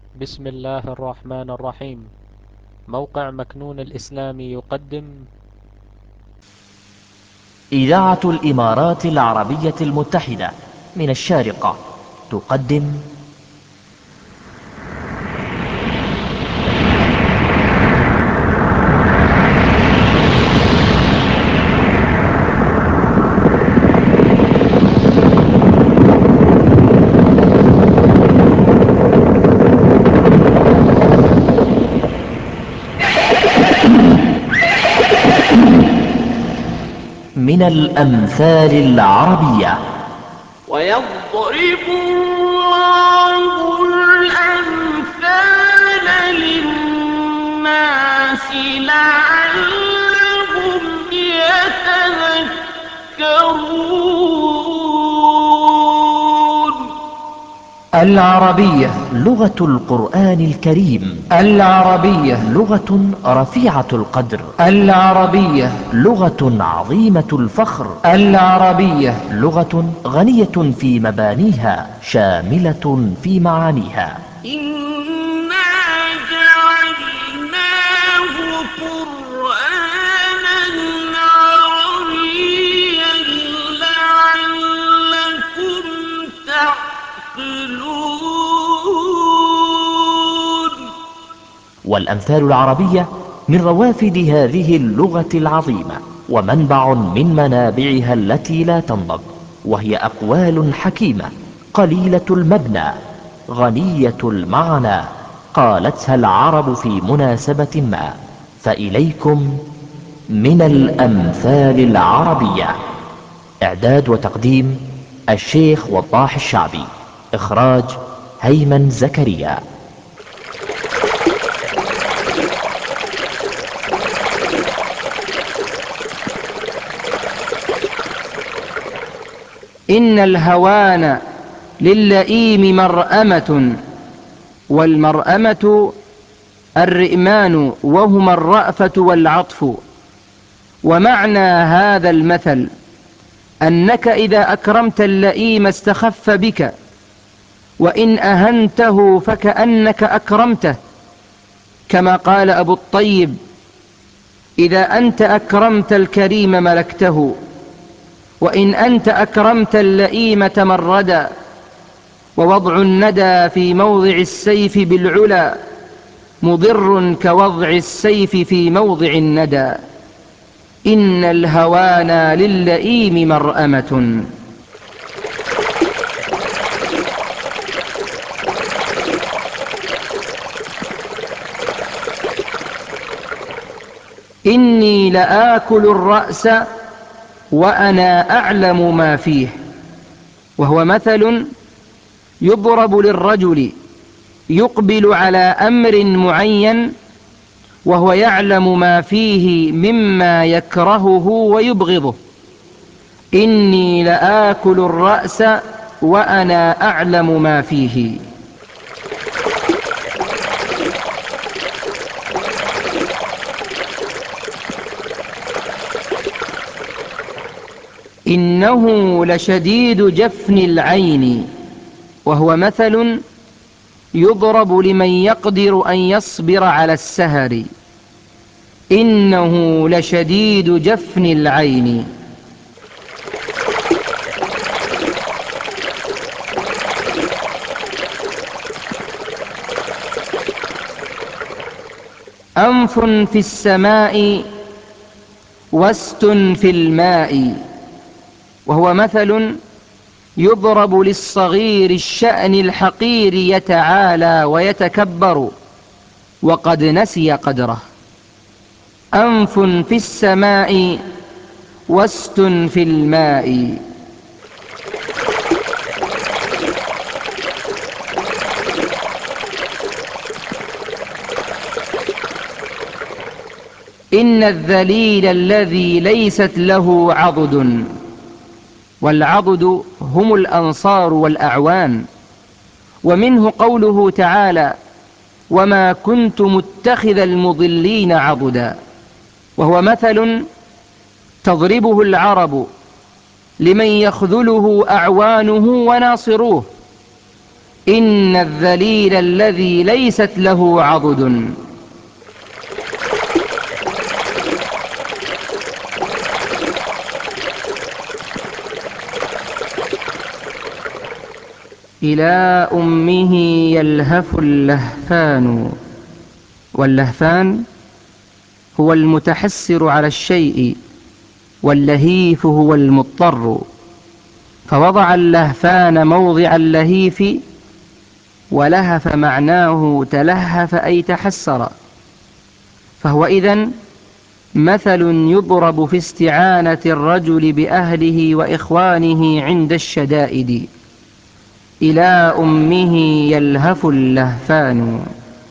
بسم الله الرحمن الرحيم. موقع مكنون الإسلامي يقدم إذاعة الإمارات العربية المتحدة من الشارقة تقدم من الأمثال العربية. ويضرب الله الأمثال للناس لعلهم يتذكرون. العربية لغة القرآن الكريم. العربية لغة رفيعة القدر. العربية لغة عظيمة الفخر. العربية لغة غنية في مبانيها، شاملة في معانيها. إنا جعلناه قرآنا عربيا لعلكم تعقلون. والأمثال العربية من روافد هذه اللغة العظيمة، ومنبع من منابعها التي لا تنضب، وهي أقوال حكيمة قليلة المبنى غنية المعنى، قالتها العرب في مناسبة ما. فإليكم من الأمثال العربية. إعداد وتقديم الشيخ وضاح الشعبي. إخراج هيمن زكريا. إن الهوان للئيم مرأمة، والمرأمة الرئمان، وهما الرأفة والعطف. ومعنى هذا المثل أنك إذا أكرمت اللئيم استخف بك، وإن أهنته فكأنك أكرمته، كما قال أبو الطيب: إذا أنت أكرمت الكريم ملكته، وإن أنت أكرمت اللئيم تمردا. ووضع الندى في موضع السيف بالعلا مضر كوضع السيف في موضع الندى. إن الهوان للئيم مرأمة. إني لآكل الرأس وأنا أعلم ما فيه، وهو مثل يضرب للرجل يقبل على أمر معين وهو يعلم ما فيه مما يكرهه ويبغضه. إني لآكل الرأس وأنا أعلم ما فيه. إنه لشديد جفن العين، وهو مثل يضرب لمن يقدر أن يصبر على السهر. إنه لشديد جفن العين. أنف في السماء وست في الماء، وهو مثل يضرب للصغير الشأن الحقير يتعالى ويتكبر وقد نسي قدره. أنف في السماء وست في الماء. إن الذليل الذي ليست له عضد، والعضد هم الأنصار والأعوان، ومنه قوله تعالى: وما كنت متخذ المضلين عضدا. وهو مثل تضربه العرب لمن يخذله أعوانه وناصروه. إن الذليل الذي ليست له عضد. إلى أمه يلهف اللهفان. واللهفان هو المتحسر على الشيء، واللهيف هو المضطر، فوضع اللهفان موضع اللهيف، ولهف معناه تلهف أي تحسر. فهو إذن مثل يضرب في استعانة الرجل بأهله وإخوانه عند الشدائد. إلى أمه يلهف اللهفان.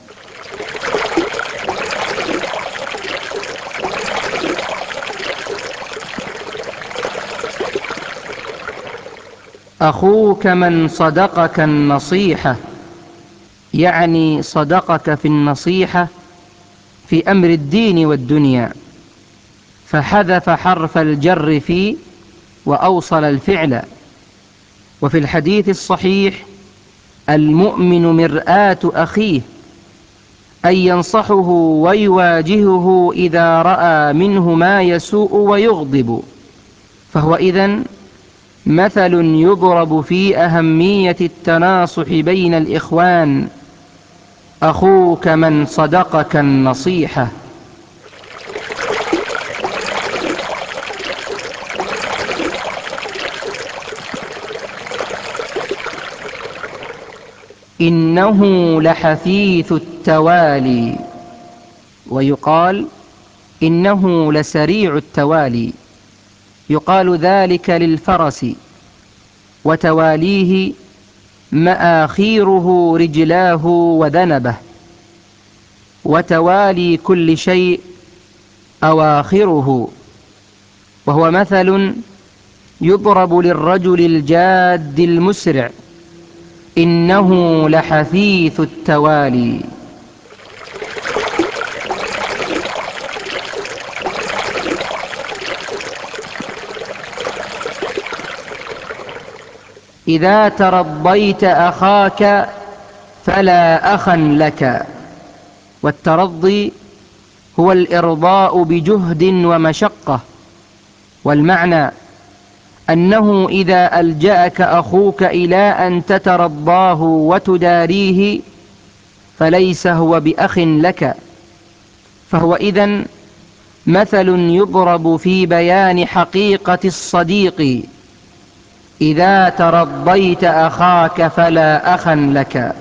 أخوك من صدقك النصيحة، يعني صدقك في النصيحة في أمر الدين والدنيا، فحذف حرف الجر في وأوصل الفعل. وفي الحديث الصحيح: المؤمن مرآة أخيه، أي ينصحه ويواجهه إذا رأى منه ما يسوء ويغضب. فهو إذن مثل يضرب في أهمية التناصح بين الإخوان. أخوك من صدقك النصيحة. إنه لحثيث التوالي، ويقال إنه لسريع التوالي. يقال ذلك للفرس، وتواليه مآخيره رجلاه وذنبه، وتوالي كل شيء أواخره. وهو مثل يضرب للرجل الجاد المسرع: إنه لحثيث التوالي. إذا ترضيت أخاك فلا أخا لك. والترضي هو الإرضاء بجهد ومشقة، والمعنى أنه إذا ألجأك أخوك إلى أن تترضاه وتداريه فليس هو بأخ لك. فهو إذن مثل يضرب في بيان حقيقة الصديق: إذا ترضيت أخاك فلا أخا لك.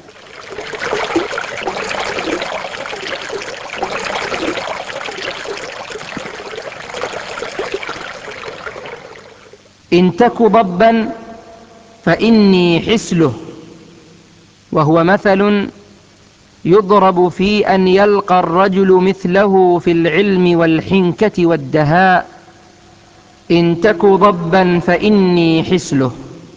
إن تك ضبا فإني حسله، وهو مثل يضرب في أن يلقى الرجل مثله في العلم والحنكة والدهاء. إن تك ضبا فإني حسله.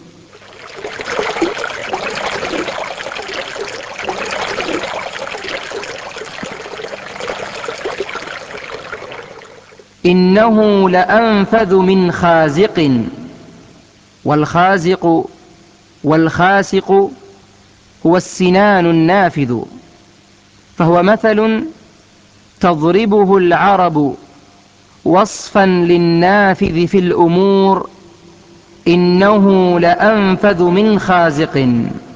إنه لأنفذ من خازق. والخاسق هو السنان النافذ. فهو مثل تضربه العرب وصفا للنافذ في الأمور: إنه لأنفذ من خازق.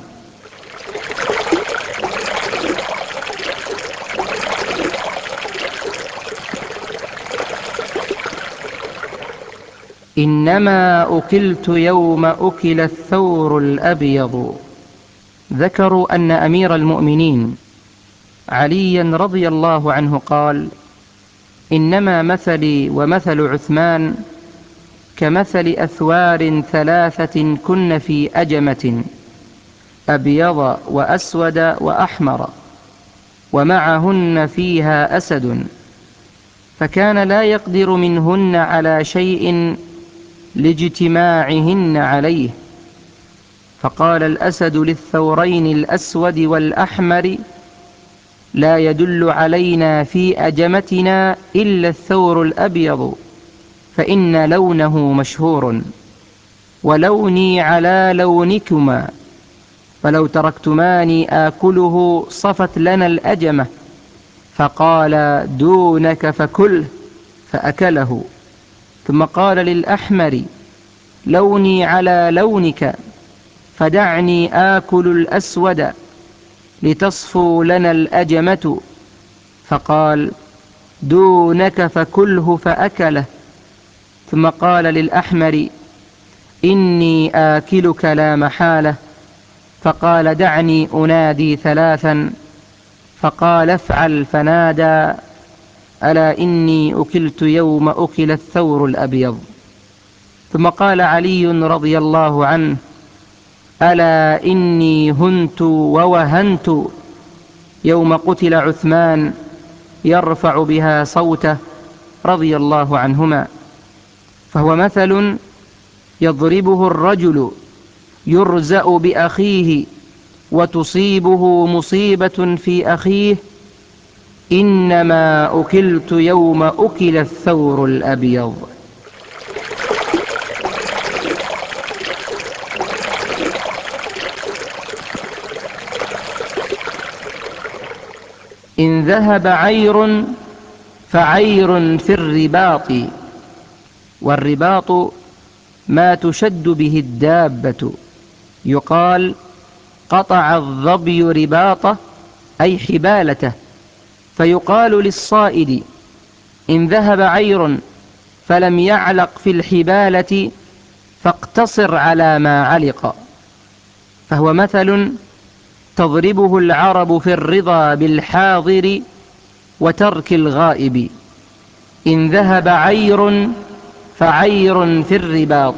إنما أكلت يوم أكل الثور الأبيض. ذكروا أن أمير المؤمنين عليا رضي الله عنه قال: إنما مثلي ومثل عثمان كمثل أثوار ثلاثة كن في أجمة، أبيض وأسود وأحمر، ومعهن فيها أسد، فكان لا يقدر منهن على شيء لاجتماعهن عليه، فقال الأسد للثورين الأسود والأحمر: لا يدل علينا في أجمتنا إلا الثور الأبيض، فإن لونه مشهور، ولوني على لونكما، فلو تركتماني آكله صفت لنا الأجمة. فقال دونك فكله، فأكله. ثم قال للأحمر لوني على لونك، فدعني آكل الأسود لتصفو لنا الأجمة. فقال دونك فكله، فأكله. ثم قال للأحمر إني آكلك لا محالة. فقال دعني أنادي ثلاثا. فقال افعل، فنادى ألا إني أكلت يوم أكل الثور الأبيض. ثم قال علي رضي الله عنه ألا إني هنت ووهنت يوم قتل عثمان، يرفع بها صوته رضي الله عنهما. فهو مثل يضربه الرجل يرزأ بأخيه وتصيبه مصيبة في أخيه: إنما أكلت يوم أكل الثور الأبيض. إن ذهب عير فعير في الرباط. والرباط ما تشد به الدابة. يقال قطع الظبي رباطه، أي حبالته. فيقال للصائد إن ذهب عير فلم يعلق في الحبالة فاقتصر على ما علق. فهو مثل تضربه العرب في الرضا بالحاضر وترك الغائب: إن ذهب عير فعير في الرباط.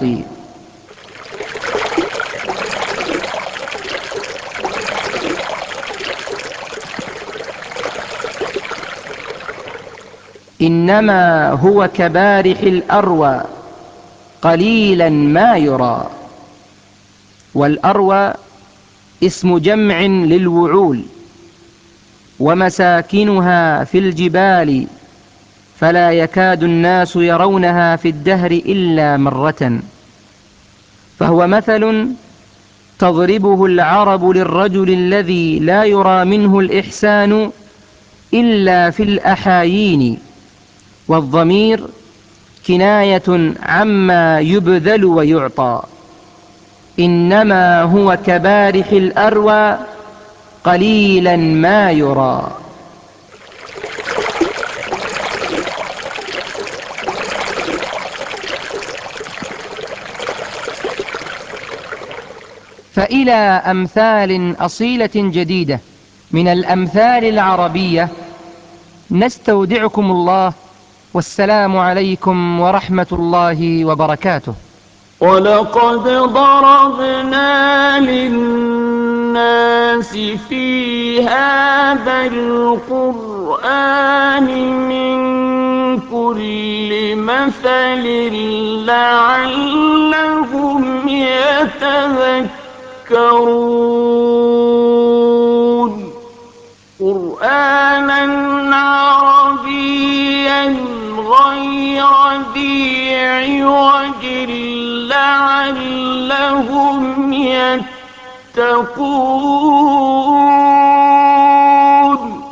إنما هو كبارح الأروى قليلا ما يرى. والأروى اسم جمع للوعول، ومساكنها في الجبال، فلا يكاد الناس يرونها في الدهر إلا مرة. فهو مثل تضربه العرب للرجل الذي لا يرى منه الإحسان إلا في الأحايين. والضمير كناية عما يبذل ويعطى. إنما هو كبارح الأروى قليلا ما يرى. فإلى أمثال أصيلة جديدة من الأمثال العربية نستودعكم الله، والسلام عليكم ورحمة الله وبركاته. ولقد ضربنا للناس في هذا القرآن من كل مثل لعلهم يتذكرون. قرآنا عربيا غير ذي عوج لعلهم يتقون.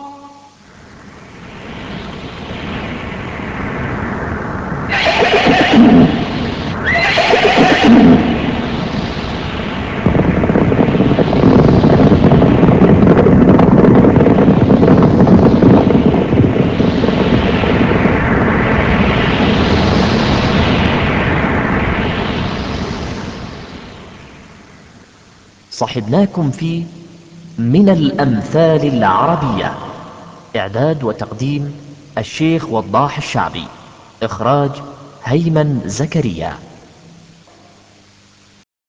صحبناكم في من الأمثال العربية. إعداد وتقديم الشيخ وضاح الشعبي. إخراج هيمن زكريا.